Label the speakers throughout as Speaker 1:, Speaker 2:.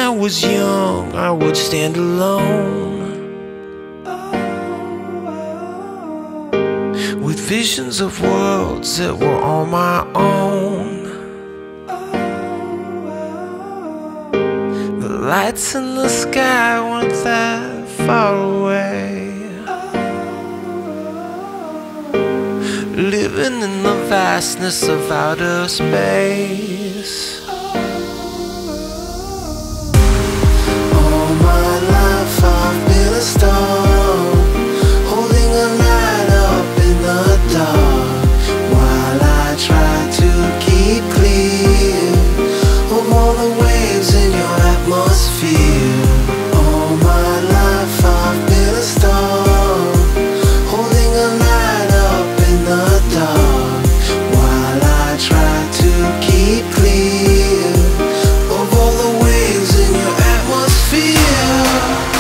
Speaker 1: I was young, I would stand alone with visions of worlds that were on my own. The lights in the sky weren't that far away. Living in the vastness of outer space. All my life I've been a star, holding a light up in the dark, while I try to keep clear of all the waves in your atmosphere. All my life I've been a star, holding a light up in the dark, while I try to keep clear of all the waves in your atmosphere.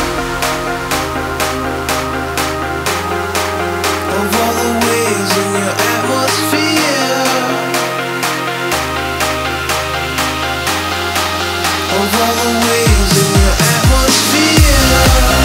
Speaker 1: Of all the waves in your atmosphere. Of all the waves in your atmosphere.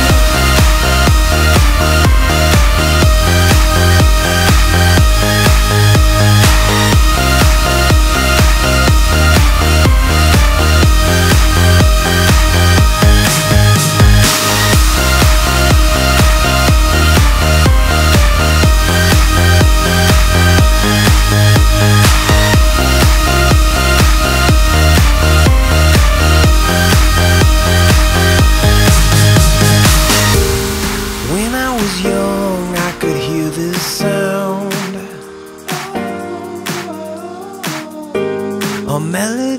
Speaker 1: When I was young, I could hear this sound, a melody